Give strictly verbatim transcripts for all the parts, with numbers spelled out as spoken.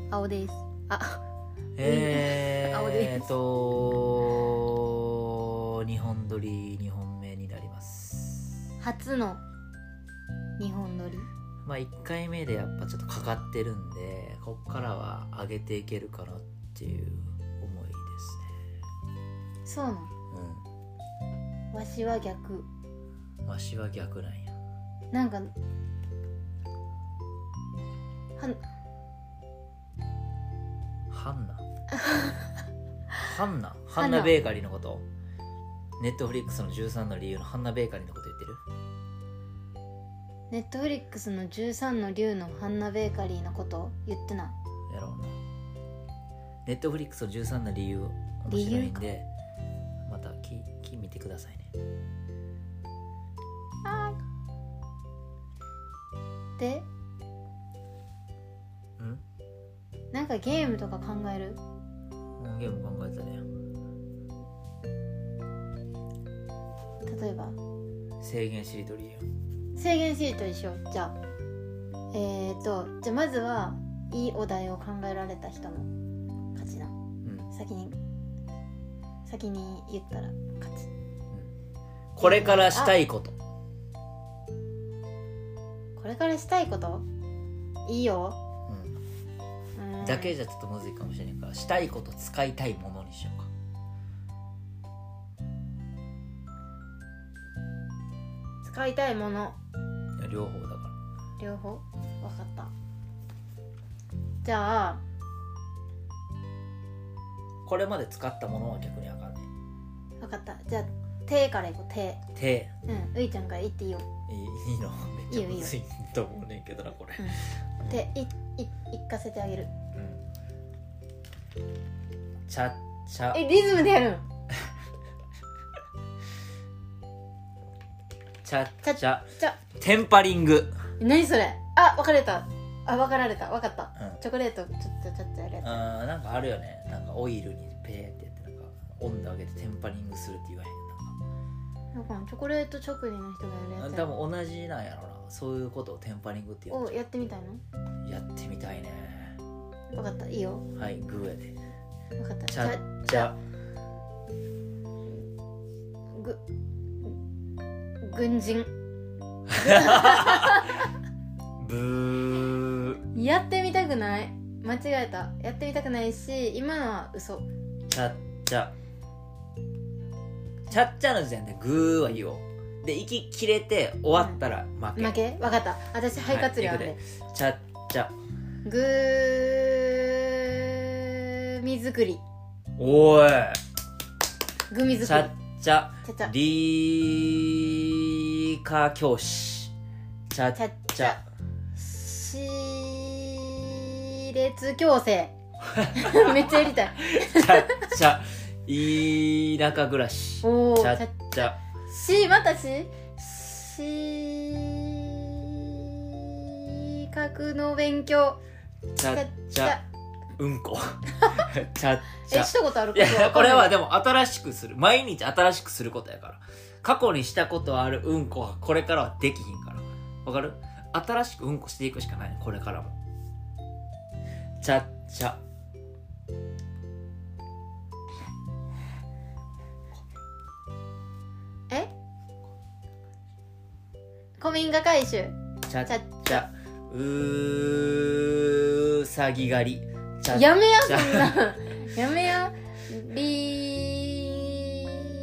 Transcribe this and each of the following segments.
青です。あえ青ですーっとにほん撮りにほんめになります。 初のにほん撮り。 まあいっかいめでやっぱちょっとかかってるんで、こっからは上げていけるかなっていう思いですそうなん。 ね。 わしは逆。 うん、わしは逆なんや。 なんかはハンナハンナハンナベーカリーのこと、ネットフリックスのじゅうさんの理由のハンナベーカリーのこと言ってる？ ネットフリックスのじゅうさんの竜のハンナベーカリーのこと言ってない。 やろうな。ネットフリックスのじゅうさんの理由面白いんで、またきき見てくださいね。 でうんなんかゲームとか考える？ うんゲーム考えたね。 例えば制限しりとりや。 制限シートにしよう。じゃあえーとじゃあまずはいいお題を考えられた人の勝ちな。 うん先に先に言ったら勝ち。 これからしたいこと。 これからしたいこといいよ。 うんうんだけじゃちょっとむずいかもしれないから、したいこと使いたいものにしようか。 使いたいものいや両方だから。 両方分かった。じゃあこれまで使ったものは逆にあかんね。 分かった。じゃあ手からいこう。手。 手うんういちゃんから言っていいよ。 いいいいのめっちゃむずいと思うねんけどなこれ。 うん、手いいいかせてあげる。 うんちゃっちゃ。 えリズムでやるん？ ちゃっちゃちゃテンパリング。 何それ？あ分かれた。あ分かられた。分かった。 うんチョコレートちょっとちょっとやるやつ。 あーなんかあるよね。なんかオイルにペーってやってなんか温度上げてテンパリングするって言わへん。 なんかチョコレート職人の人がやるやつや。 多分同じなんやろな。そういうことをテンパリングって言うおやってみたいの？ やってみたいね。 分かった。いいよ。 はいグーやで。 分かった。 ちゃっちゃぐ軍人。 ブー。 やってみたくない。間違えた。やってみたくないし今のは嘘。 ちゃっちゃちゃっちゃの時点でグーはいいよ。で息切れて終わったら負け。 負け？分かった。私肺活量あるで。 ちゃっちゃグミ作り。 おいグミちゃっ作り。 ちゃちゃちゃ理科教師。ちゃっちゃちゃ歯列矯正。めっちゃやりたい。 ちゃっちゃ田舎暮らし。 おーちゃっちゃしまたし資格の勉強。 ちゃっちゃうんこ。ちゃっちゃえしたことあるいやこれはでもも新しくする、毎日新しくすることやから。過去にしたことあるうんこはこれからはできひんから。わかる？新しくうんこしていくしかないねこれからも。ちゃっちゃえ古民家回収。 ちゃっちゃうーさぎ狩り。ちゃっやめやちゃそんなやめやリ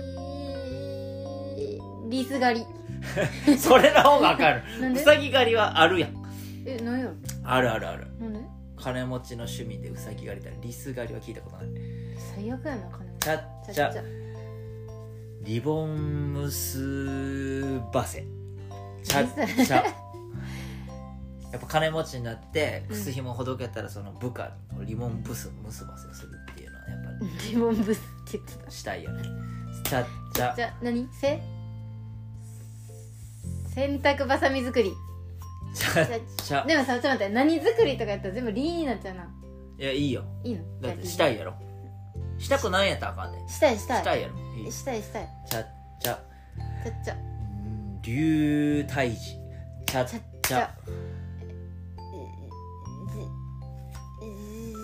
リス狩り。 それの方がわかる。 なんで？ うさぎ狩りはあるやん。 え何やろ。 あるあるある。 なんで？ 金持ちの趣味でうさぎ狩りだ。リス狩りは聞いたことない。 最悪やな金持ち。 ちゃっちゃリボン結ばせ。ちゃっちゃやっぱ金持ちになってくすひもほどけたらその部下にリボンブス結ばせするっていうのはやっぱりリボンブスって言ってた。 したいよね。ちゃっちゃじゃあ何せ洗濯バサミ作り。 ちゃっちゃでもさちょっと待って、何作りとかやったら全部リーになっちゃうな。 いやいいよ。 いいの？ だってしたいやろ。したくないんやったらあかんで。 したいしたいしたいやろ。いいしたいしたい。 ちゃっちゃちゃっちゃうん流体児。ちゃっちゃっちゃ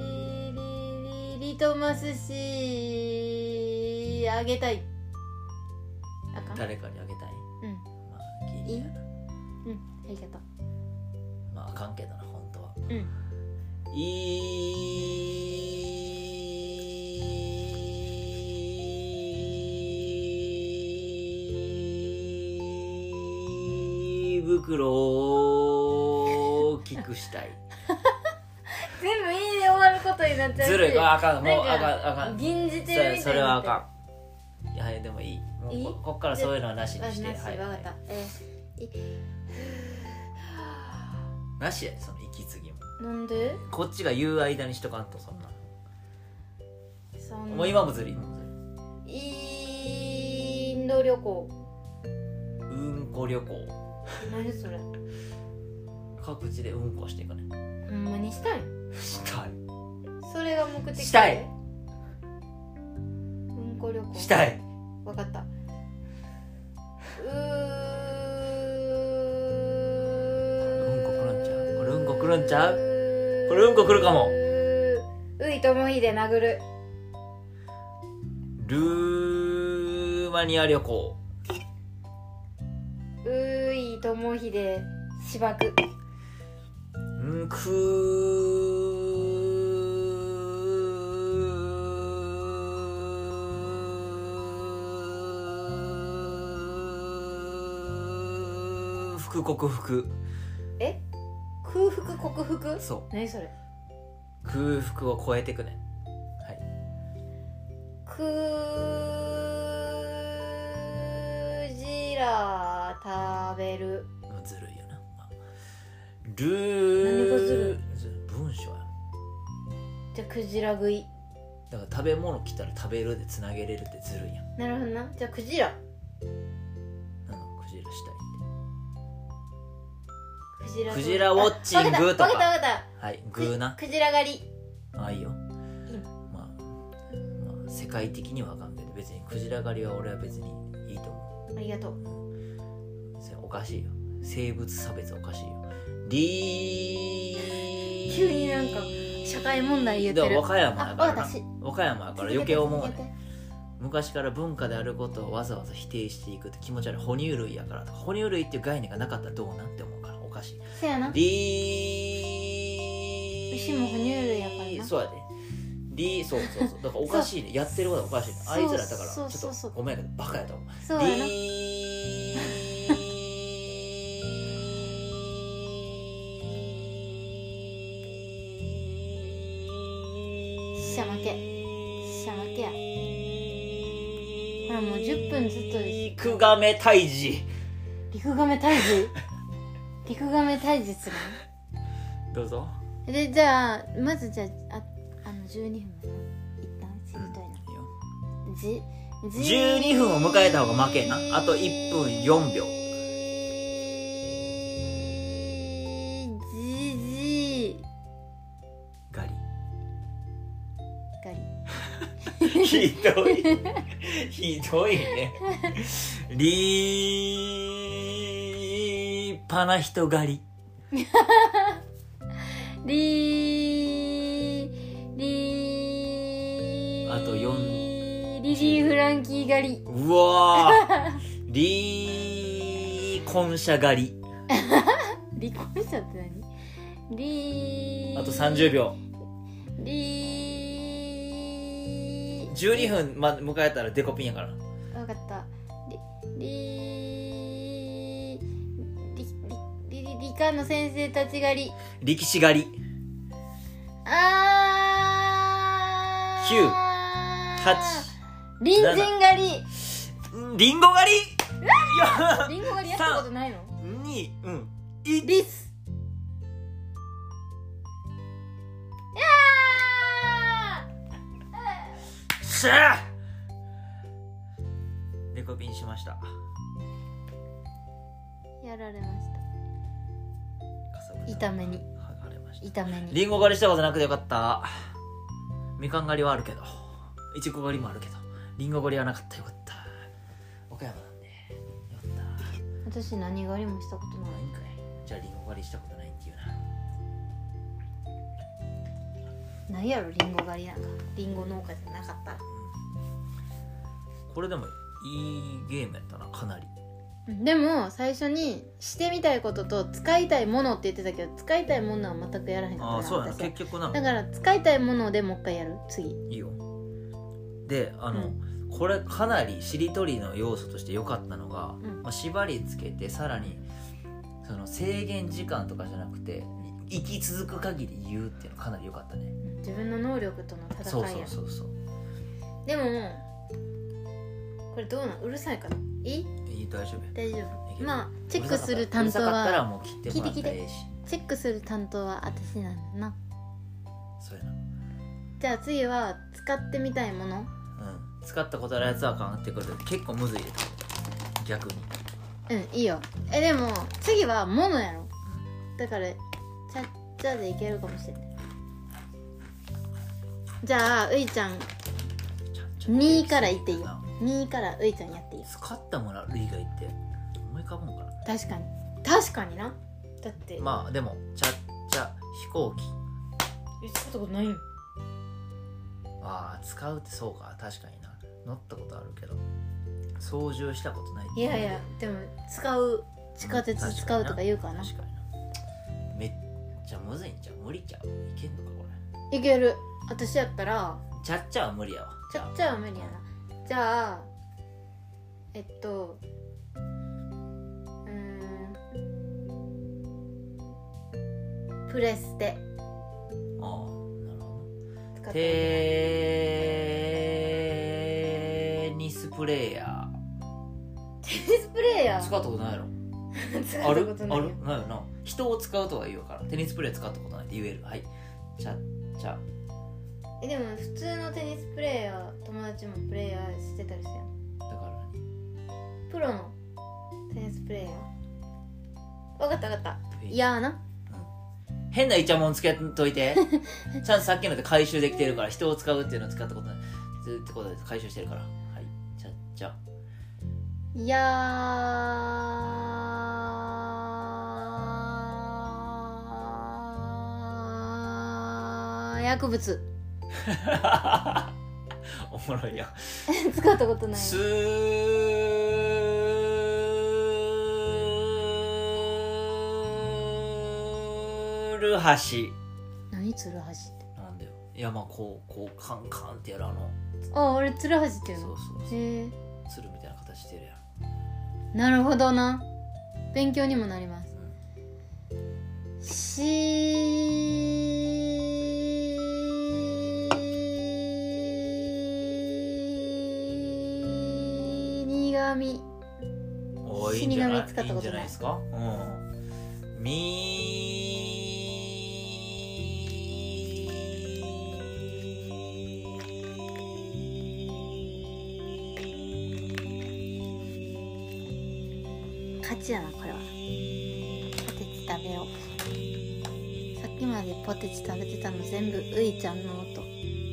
リリトマス紙あげたい。あかん。 誰かにあげたい。 うん。 まあギリやな。 うん。ありがとう。 まああかんけどな本当は。 うん。 胃袋を大きくしたい。 全部いいで終わることになっちゃうし。 ずるい。あかん。もうなんかあかんあかん。 吟じてるみたいになってる。 それはあかん。いやでもいい。もういいここっからそういうのはなしにして。 なし、 はい。 わかった。えー、いなしやでその息継ぎも。 なんで？ こっちが言う間にしとかんとそんな。 そんなもう今もずるい。今もずるインド旅行。 い。うんこ旅行。 何それ？ 各地でうんこしていかね。 ほんまにしたい？ したい。 それが目的。 したい。 うんこ旅行。 したい。 わかった。うーうんこくるんちゃう。これうんこくるんちゃう。これうんこくるかも。 ういともひで殴る。 ルーマニア旅行。 ういともひでしばく。 うんくー服克服。 え？空腹克服？ そう。 何それ？ 空腹を超えてくね。はい。 クジラ食べる。 ずるいよな。ルー何がずるい？文章や。 じゃあクジラ食い。 だから食べ物来たら食べるでつなげれるってずるいやん。 なるほどな。じゃあクジラ。 なのクジラしたいクジラクジラウォッチングとか。 わかったわかったわかった。 はい、グーな。 クジラ狩り。 ああいいよ。 いいまあ、まあ世界的にはあかんけど別にクジラ狩りは俺は別にいいと思ありがとう。 う。それおかしいよ。生物差別おかしいよ。リー急になんか社会問題言ってる。 でも和歌山やからな。 あ私和歌山やから余計思うね。 昔から文化であることをわざわざ否定していくって気持ち悪い、哺乳類やからとか、哺乳類っていう概念がなかったらどうなんて思うからおかしい。 せやな。 リ牛も哺乳類やからな。 そうやで、リそうそうそう、だからおかしいねやってることはおかしいね。あいつらだからちょっとごめんやけどバカやと思う。 そうやな。 リしゃ負けしゃ負けや。ほらもうじゅっぷんずっとです。 リクガメ退治。 リクガメ退治リクガメ退治するどうぞ。 で、じゃあまずじゃあ、あ、あのじゅうにふん一旦知りたいな、 うん、 じじゅうにふんを迎えた方が負けな。あといっぷんよんびょう。 じじガリガリひどいひどいね。リーパな人狩り。 リーリーあとよんリリー・フランキー狩り。 うわーリーコンシャ狩り。 離婚者って何？リーあとさんじゅうびょうリーう。じゅうにふん、ま、迎えたらデコピンやからな。 分かった。リリリリリ理科の先生たち狩り。 力士狩り。 あーきゅうはち隣人狩り。 リンゴ狩り。いやリンゴ狩りやったことないの？ にうんいリス。いやーしゃーデコピンしました。 ーやられました。 かさぶた痛めに剥がれました。 痛めに。 リンゴ狩りしたことなくてよかった。みかん狩りはあるけど、いちご狩りもあるけど、リンゴ狩りはなかったよかった。岡山なんでよかった。 私何狩りもしたことない。 ないんかい。じゃあリンゴ狩りしたことないっていうな。 ないやろリンゴ狩りなんか。リンゴ農家じゃなかったら。 これでもいいゲームやったな、かなり。 でも最初にしてみたいことと使いたいものって言ってたけど、使いたいものは全くやらへんかったな。 ああそうやな、 私は結局な。 だから使いたいものでもう一回やる次。 いいよ。であの、 うこれかなりしりとりの要素として良かったのが、 うんまあ、縛りつけてさらにその制限時間とかじゃなくて生き続く限り言うっていうのかなり良かったね。 自分の能力との戦そういや。 そうそうそう。 でもこれどうなん？うるさいかな？いい？ いい大丈夫。 大丈いける夫。まあチェックする担当うるさかったらはもう切ってもらったらええし。 チェックする担当は私なんだな。 そうやな。 じゃあ次は使ってみたいもの。 うん。使ったことあるやつはあかんってことで結構むずいで逆に。 うんいいよ。えでも次はものやろ。だからちゃっちゃでいけるかもしれない。じゃあういちゃんにから言っていいよ。にからういちゃんやっていいよ。 使ったもの類がいって思い浮かぶんかな。 確かに確かにな。だってまあでもちゃっちゃ飛行機。 え使ったことないよ。 ああ使うってそうか、確かにな。乗ったことあるけど操縦したことない。 いやいやでも使う地下鉄使うとか言うからな。 確かにな。めっちゃむずいんちゃう？無理ちゃう？いけんのかこれ。 いける。私やったらちゃっちゃは無理やわ。 ちゃっちゃは無理やな。じゃあえっとうーんプレステ。 ああなるほど。 使ったテニスプレイヤテニスプレイヤーー使ったことないの？ 使ったあることないよ。 あるないよな。人を使うとは言うからテニスプレイ使ったことないって言える。はい。ちゃっちゃ。 えでも普通のテニスプレイヤー友達もプレイヤーしてたりするやん。 だから何？ プロのテニスプレイヤー。分かった分かった。いやーな。 変なイチャモンつけといてちゃんとさっきので回収できてるから、人を使うっていうのを使ったことないってことで回収してるから。はいちゃっちゃ。 いやー薬物。 おもろいやん。 使ったことない。 つるはし。 何つるはしって。 なんだよ。いやまあこうこうカンカンってやるあの。 あ、俺つるはしっていうの。 そうそうそう。 へえ。 つるみたいな形してるやん。 なるほどな。勉強にもなります。 うん、 しにがみ。 おーいいんじゃない死神使ったことないいいんじゃないですか。うん。み勝ちやなこれは。ポテチ食べよう。さっきまでポテチ食べてたの全部ういちゃんの音。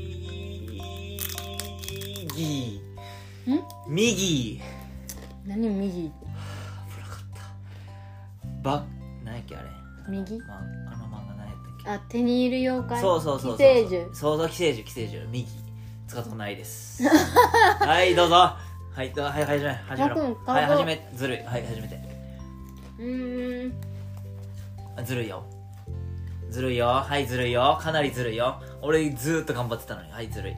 右ん右何右危なかったば何やっけあれ右まあ、あの漫画何やったっけ。 あ、手にいる妖怪。 そうそうそうそう寄生獣。 そうそう寄生獣寄生獣右使ったことないですはいどうぞはいどうはい始め始めろ僕もはい始めずるいはい始めてうーん。 あずるいよずるいよはいずるいよかなりずるいよ俺ずーっと頑張ってたのにはいずるい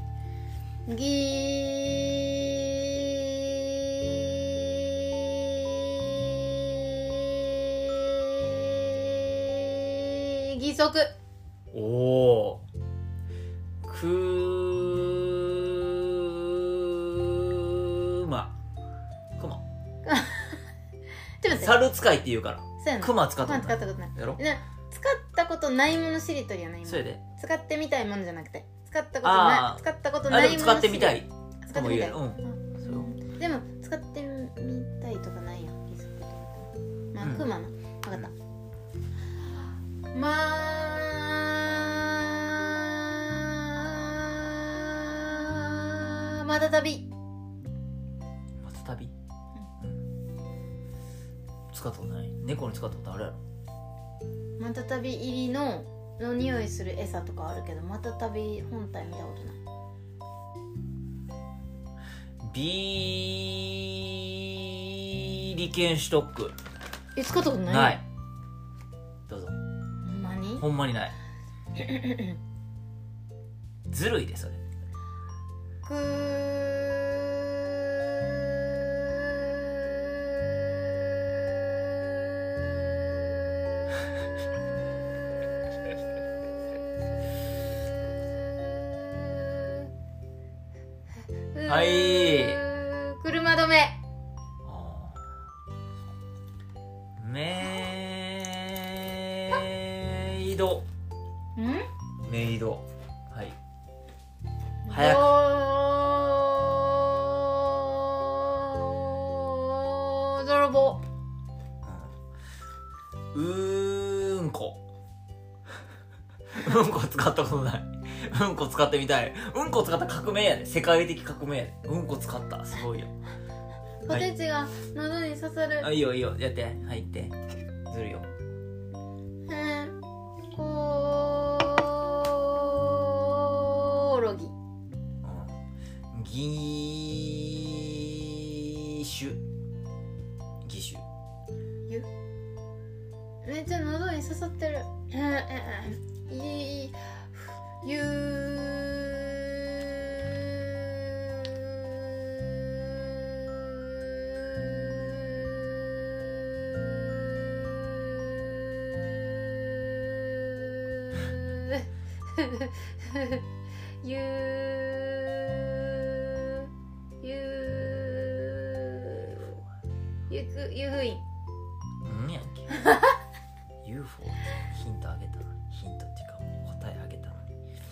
ぎー義足。 おおくーまくまちょっと待って。 猿使いって言うからそうやな。 クマ使ったクマ使ったことない。 やろな使ったことないものしりとりやな今。 それで使ってみたいものじゃなくて。使ったことあーない。使ったことあないものでも使ってみたい使ってみたい。 うんそうよでも使ってみたいとかないやん。義足とか。まあ、 うんクマな。分かった。まあまた旅。 また旅、うん、使ったことない猫に使ったことあるやろまた旅入りのの匂いする餌とかあるけどまた旅本体見たことない。 ビーリケンシュトックえ、使ったことない。 ないどうぞほんまにほんまにないずるいでそれくーはい車止め。 あーメイドんメイドはい早くく泥棒。 うーんこうんこ使ったことないうんこ使ってみたいうんこ使った革命やで世界的革命やでうんこ使ったすごいよポテチが喉に刺さる。 あいいよいいよやって入ってずるいよへんこーろぎ。 うん義手義手ゆめっちゃ喉に刺さってる。いいゆゆゆゆくゆふいん。 うんやんけユーフォー ってヒントあげたのにヒントっていうか答えあげたの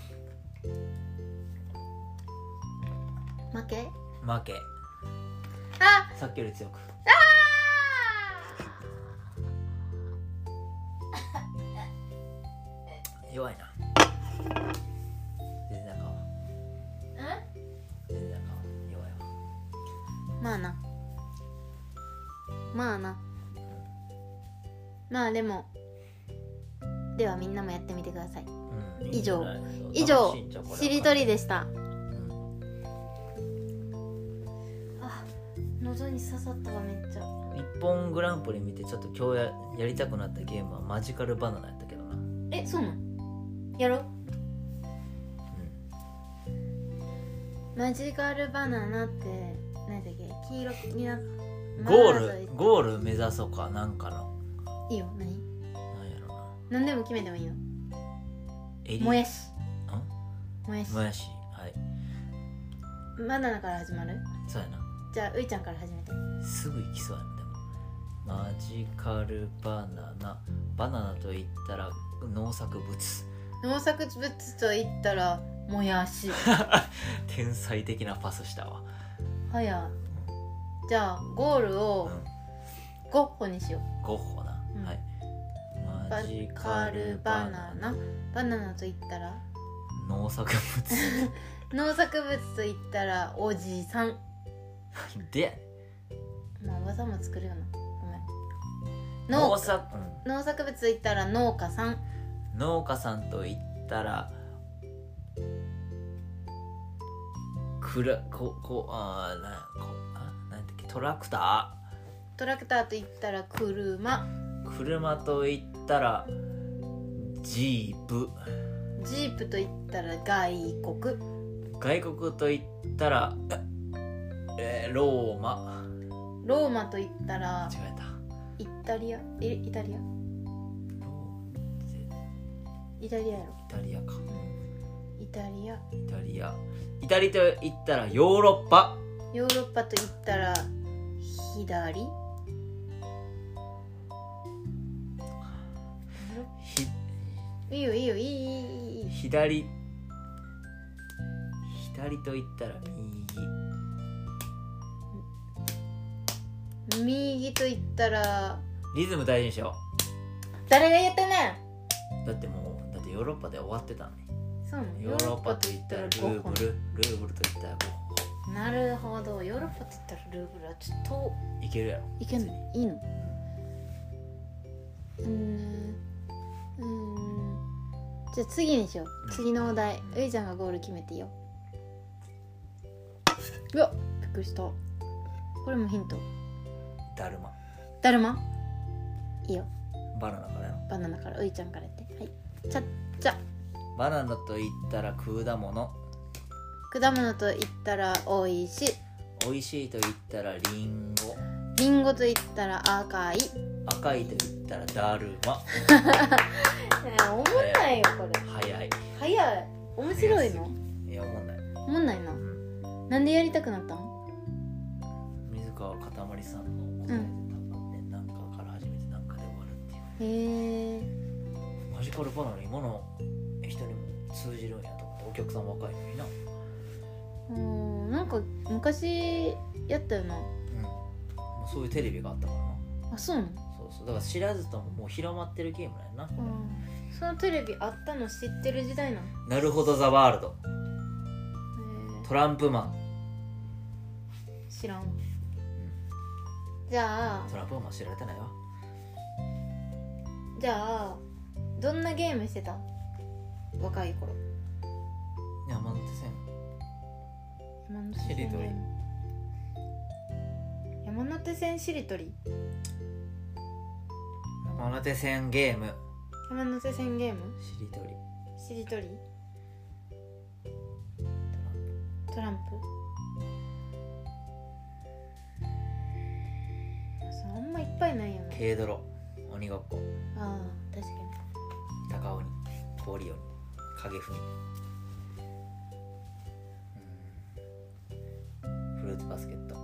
に負け。 負けあさっきより強く弱いな全然あかんわ全然あかんわ弱いわまあなまあなまあでもではみんなもやってみてください。 うん以上いいんじゃない以上楽しいんちゃうこれはしりとりでした。 うん喉に刺さったわめっちゃ。 一本グランプリ見てちょっと今日 や, やりたくなったゲームはマジカルバナナやったけどな。 え、そうなの？やろう、うん、マジカルバナナって何だっけ、黄色になっゴールゴール目指そうか、なんかのいいよ。何？ なんやろな、 何でも決めてもいいの。 エリもやし。 んもやし。 もやし、はい、 バナナから始まる？ そうやな。 じゃあういちゃんから始めて。 すぐ行きそうやん。でもマジカルバナナ、バナナと言ったら農作物。 農作物と言ったらもやし。 天才的なパスしたわ。 はや。じゃあゴールをゴッホにしよう。 ゴッホな、 うん、 はい。 マジカルバナナ、バナナと言ったら農作物。 農作物と言ったらおじさん。 でやねまあ技も作るよな。ごめん。 農農作、うん、 農作物と言ったら農家さん。 農家さんと言ったらくらここあーなこあなんだっけ、トラクタトラクターと言ったら車。 ー。車と言ったらジープ。 ジープと言ったら外国。 外国と言ったら、えー、ローマ。 ローマと言ったら間違えた。 イタリア。えイタリアローイタリアやろ。 イタリアか。 イタリア。 イタリア。イタリアと言ったらヨーロッパ。 ヨーロッパと言ったら左。 ひいいよいいよいいいいいいいい。 左左と言ったら右。 右と言ったらリズム大事にしよ誰が言ってんねう。だってもうだってヨーロッパで終わってたのに。 ん。そうなの。 ヨーロッパと言ったらルーブル、ルーブルと言ったらゴッホ。 なるほど。ヨーロッパって言ったらルーブルはちょっといけるやろ。 いけんの？いいの？うーんうーんじゃあ次にしよう。次のお題、ういちゃんがゴール決めていいよ。うわっびっくりした。これもヒント。 だるま。 だるまいいよ。 バナナからやろ。 バナナからういちゃんからやって。はい。ちゃっちゃ。 バナナと言ったら果物。 果物と言ったらおいしい。 美味しいと言ったらリンゴ。 リンゴと言ったら赤い。 赤いと言ったらだるま。 おもんないよこれ。 早い。 早い。面白いの？ いや、おもんない。 おもんないな。 うん、 なんでやりたくなったん？ 水川かたまりさんの答えで多分ね、なんかから始めてなんかで終わるっていう。 へえ。 マジカルバナナ今の人にも通じるんやと思って。お客さん若いのにな。 うん、なんか昔やったよな。 うん、もうそういうテレビがあったからな。 あ、そうなの？ そうそう、だから知らずとももう広まってるゲームなんやな、 うん、そのテレビあったの知ってる時代なの？ なるほどザワールド。 へトランプマン。 え、知らんわ。じゃあトランプマン知られてないわ。 じゃあどんなゲームしてた？若い頃。 山手線。 山手線しりとり。 山手線しりとり。 山手線ゲーム。 山手線ゲーム。 しりとり。 しりとり。トランプ。そうあんまいっぱいないよね。 軽泥。鬼ごっこ。 ああ確かに。 高鬼。氷鬼。影踏み。フルーツバスケット。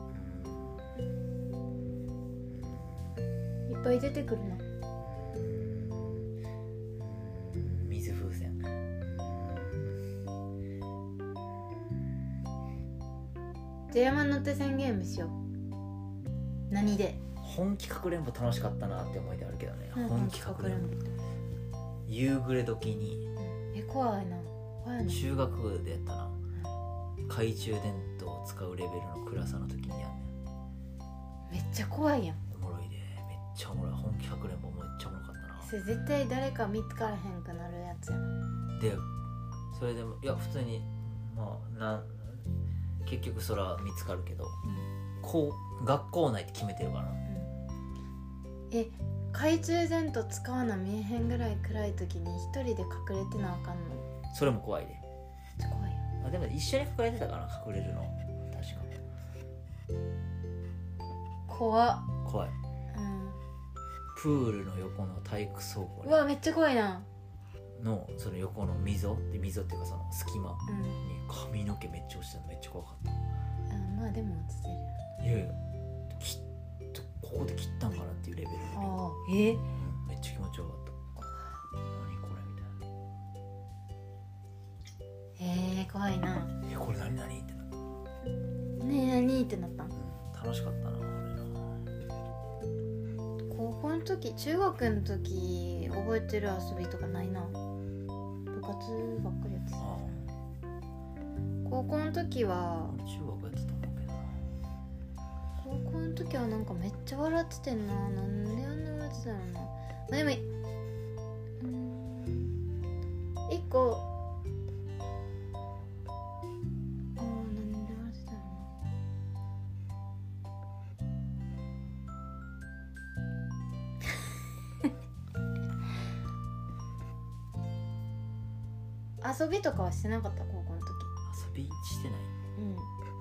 いっぱい出てくるな。 水風船。 じゃあ山手線ゲームしよう。何で？ 本気かくれんぼ楽しかったなって思い出あるけどね、 うん、 本気かくれんぼ夕暮れ時に、 え怖いな怖いな。 中学部でやったな、懐中電灯を使うレベルの暗さの時にやんねん。 めっちゃ怖いやん。 おもろいで、めっちゃおもろい。本気かくれんぼめっちゃおもろかったな。 それ絶対誰か見つからへんくなるやつやな。 でそれでもいや普通にまあなん結局それは見つかるけど、 こう学校内って決めてるからな。 え懐中電灯使わな見えへんぐらい暗い時に一人で隠れてなあかんの。 それも怖いで。 めっちゃ怖いよ。 あでも一緒に隠れてたかな、隠れるの確か。 怖っ。 怖い。 うん。 プールの横の体育倉庫うわめっちゃ怖いな。 のその横の溝で、溝っていうかその隙間うん。 に髪の毛めっちゃ落ちたのめっちゃ怖かった。 あまあでも落ちてる。 いやいやきっとここで切ったんかなっていうレベルで、 ああえうん、めっちゃ気持ちよかった。何これみたいな。 えー、怖いな。 えこれ何何ってなった。 ねえ何ってなったん。 うん、楽しかったなあれな。 高校の時中学の時覚えてる遊びとかないな。部活ばっかりやってた。 あ高校の時はあ中学やってたんだけどな。 高校の時はなんかめっちゃ笑っててんな。なんであんな笑ってたのな。まあ、でもうーん一個あーなんで笑ってたのな遊びとかはしてなかった高校の時。 遊びしてない。 うん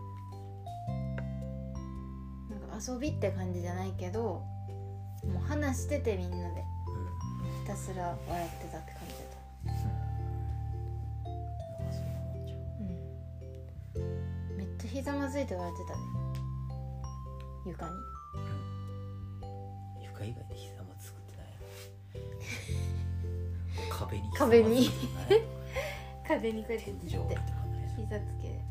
なんか遊びって感じじゃないけどもう話しててみんなでひたすら笑ってたって感じだった。 まあそんなもんじゃん。 うんめっちゃひざまずいて笑ってたね床に。 床以外で膝まずくってないの。壁に壁に膝まずくってない壁にこうやって天井とかない。 膝つける。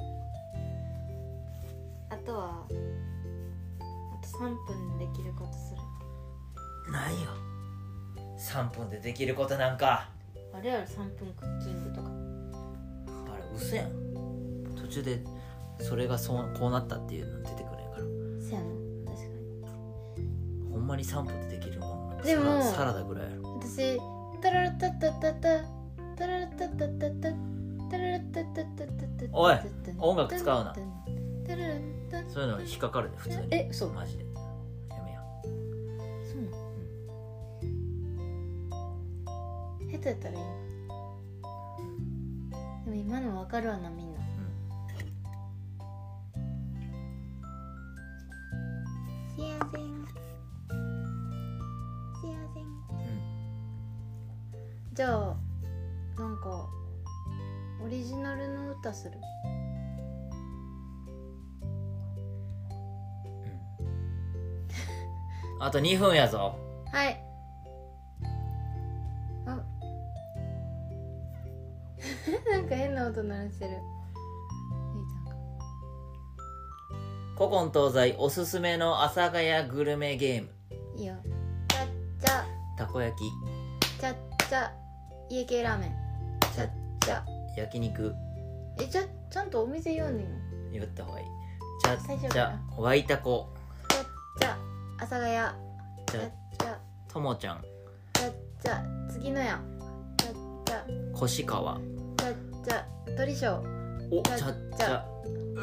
あとはあとさんぷんでできることする。 ないよさんぷんでできることなんか。 あれやろさんぷんクッキングとか。 あれ嘘やん。途中でそれがそうこうなったっていうの出てくるんやから。 せやな確かに。 ほんまにさんぷんでできるもんなんかでもサラサラダぐらいやろ。 私タララタッタッタッタタララタッタッタッタタララタッタッタッタッタおい音楽使うな。 タララタそういうの引っかかるで普通に。 え嘘マジでやめや。 そうなの。下手やったらいいの。でも今の分かるわなみんな。幸せん幸せん。じゃあなんかオリジナルの歌する。 あとにふんやぞ。 はいあなんか変な音鳴らしてる。いいじゃんか。 古今東西おすすめの阿佐ヶ谷グルメゲーム。 いいよ。ちゃっちゃたこ焼き、 ちゃっちゃ家系ラーメン。ちゃっちゃ焼肉。 えちゃちゃんとお店読んでんの。 言った方がいい。ちゃ最初かっちゃわいたこ、 ちゃっちゃ阿佐ヶ谷。 ちちゃゃっちゃともちゃん、 ちゃっちゃ次のや。ちゃっちゃ越川、 ちゃっちゃ鳥章。 おちゃちゃっちちゃゃう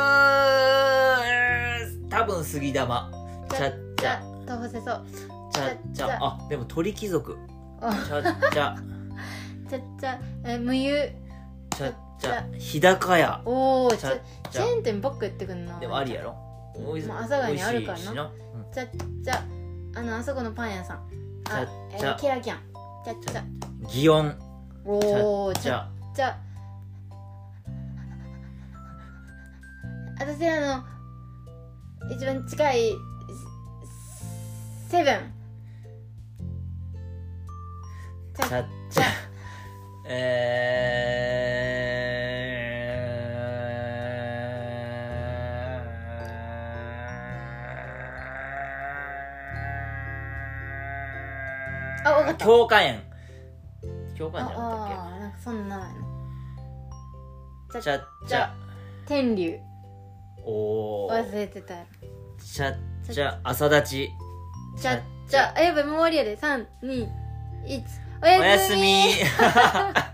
ー多分杉玉、ちゃっちゃとほせそ。 ちゃっちゃあでも鳥貴族、 あちゃっちゃちゃっちゃえ無湯。 ちゃっちゃ日高屋、 おーちゃちゃっちゃチェーン店ばっかやってくんな。 でもありやろ。おいしまあ阿佐ヶ谷にあるからな美味しいしな、うんちゃっちゃあのあそこのパン屋さん。あちゃっちゃえーケラキャン。ちゃっちゃ祇園、 おーちゃちゃっっちゃ私あの一番近いセブン。 ちゃっちゃえあ、わかった。 京華園、京華園じゃなかったっああ、なんかそんな名前の。 け。ちゃっちゃ天竜。 おー忘れてたやろ。 ちゃっちゃ朝立ち、 ちゃっちゃあ、やばいもう終わりやで。さん、に、いち。おおやすみやすみ